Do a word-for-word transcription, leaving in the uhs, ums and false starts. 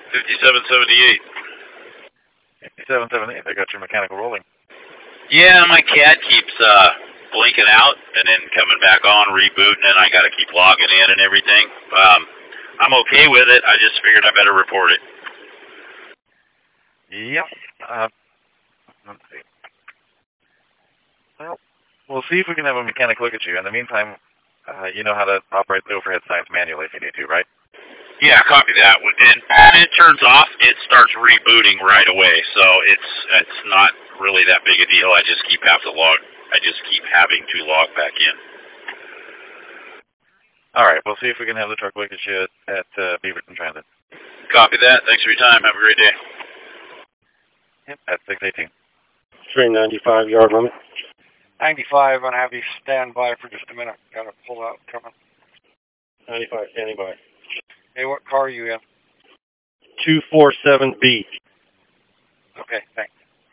fifty-seven seventy-eight. fifty-seven seventy-eight, I got your mechanical rolling. Yeah, my C A D keeps uh, blinking out and then coming back on, rebooting, and I got to keep logging in and everything. Um, I'm okay with it. I just figured I better report it. Yep. Uh, let's see. Well, we'll see if we can have a mechanic look at you. In the meantime, uh, you know how to operate the overhead signs manually if you need to, right? Yeah, copy that. When it, when it turns off, it starts rebooting right away. So it's it's not really that big a deal. I just keep have to log. I just keep having to log back in. All right. We'll see if we can have the truck look at you at, at uh, Beaverton Transit. Copy that. Thanks for your time. Have a great day. Yep. At six eighteen. Train ninety-five yard limit. ninety-five. I'm gonna have you stand by for just a minute. Got to pull out coming. ninety-five standing by. Hey, what car are you in? two four seven B. Okay, thanks.